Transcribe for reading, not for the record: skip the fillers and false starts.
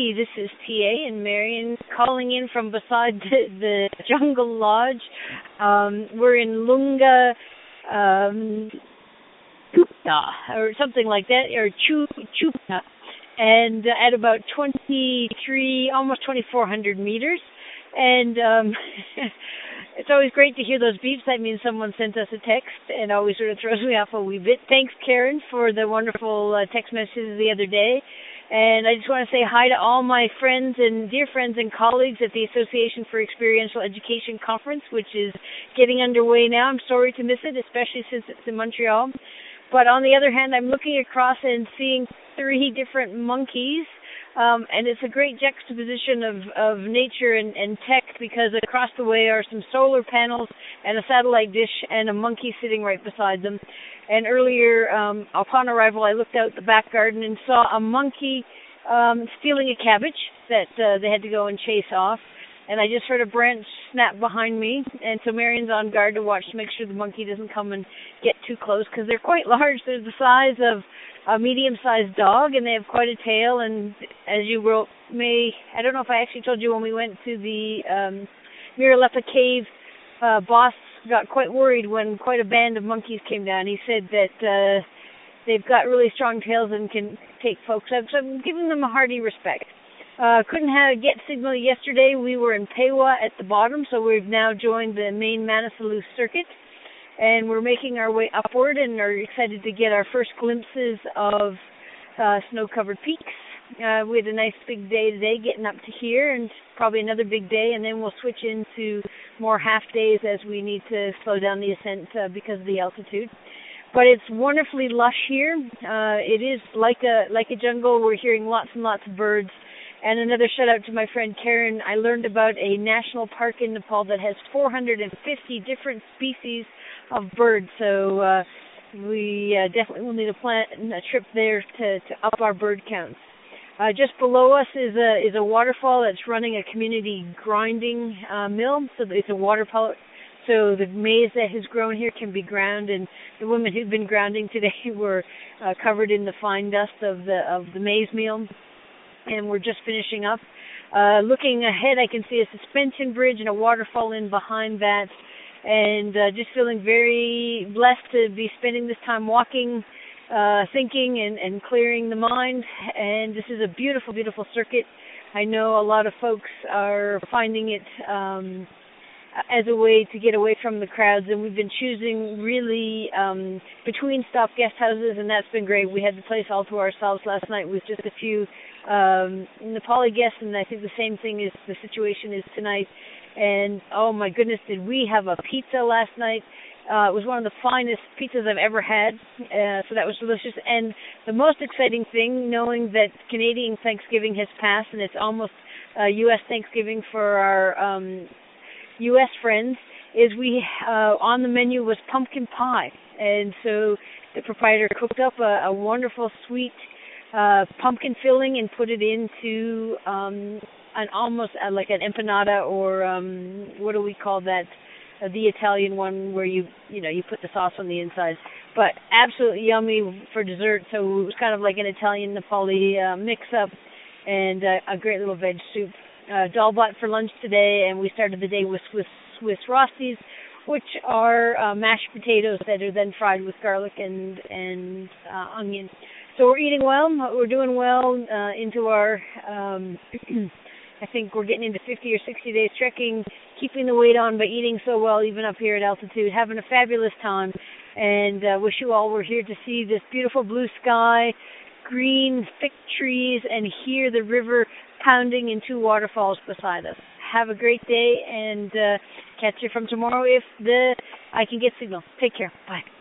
Hey, this is TA and Marion calling in from beside the Jungle Lodge. We're in Lunga, Chupta, or something like that, or Chupta, and at about 23, almost 2,400 meters. And it's always great to hear those beeps. That means someone sent us a text, and always sort of throws me off a wee bit. Thanks, Karen, for the wonderful text messages the other day. And I just want to say hi to all my friends and dear friends and colleagues at the Association for Experiential Education Conference, which is getting underway now. I'm sorry to miss it, especially since it's in Montreal. But on the other hand, I'm looking across and seeing 3 different monkeys. And it's a great juxtaposition of nature and tech, because across the way are some solar panels and a satellite dish and a monkey sitting right beside them. And earlier, upon arrival, I looked out the back garden and saw a monkey stealing a cabbage that they had to go and chase off. And I just heard a branch snap behind me, and so Marion's on guard to watch to make sure the monkey doesn't come and get too close, because they're quite large. They're the size of a medium-sized dog, and they have quite a tail. And as you I don't know if I actually told you, when we went to the Miralepa Cave, boss got quite worried when quite a band of monkeys came down. He said that they've got really strong tails and can take folks out, so I'm giving them a hearty respect. Couldn't get signal yesterday. We were in Pewa at the bottom, so we've now joined the main Manaslu circuit, and we're making our way upward and are excited to get our first glimpses of snow-covered peaks. We had a nice big day today getting up to here, and probably another big day, and then we'll switch into more half days as we need to slow down the ascent because of the altitude. But it's wonderfully lush here. It is like a jungle. We're hearing lots and lots of birds. And another shout out to my friend Karen. I learned about a national park in Nepal that has 450 different species of birds. So we definitely will need to plan a trip there to up our bird counts. Just below us is a waterfall that's running a community grinding mill. So it's a water pellet. So the maize that has grown here can be ground, and the women who've been grounding today were covered in the fine dust of the maize meal. And we're just finishing up. Looking ahead, I can see a suspension bridge and a waterfall in behind that, and just feeling very blessed to be spending this time walking, thinking and clearing the mind. And this is a beautiful, beautiful circuit. I know a lot of folks are finding it as a way to get away from the crowds, and we've been choosing really between stop guest houses, and that's been great. We had the place all to ourselves last night with just a few Nepali guests, and I think the same thing is the situation is tonight. And oh my goodness, did we have a pizza last night? It was one of the finest pizzas I've ever had, so that was delicious. And the most exciting thing, knowing that Canadian Thanksgiving has passed and it's almost U.S. Thanksgiving for our U.S. friends, is we on the menu was pumpkin pie. And so the proprietor cooked up a wonderful sweet pumpkin filling and put it into an almost like an empanada, or what do we call that? The Italian one where you put the sauce on the inside. But absolutely yummy for dessert. So it was kind of like an Italian Nepali mix-up, and a great little veg soup. Dalbat for lunch today, and we started the day with Swiss Rosties, which are mashed potatoes that are then fried with garlic and onion. So we're eating well. We're doing well into our, I think we're getting into 50 or 60 days trekking, keeping the weight on by eating so well, even up here at altitude, having a fabulous time. And wish you all were here to see this beautiful blue sky, green, thick trees, and hear the river pounding in 2 waterfalls beside us. Have a great day, and catch you from tomorrow if I can get signal. Take care. Bye.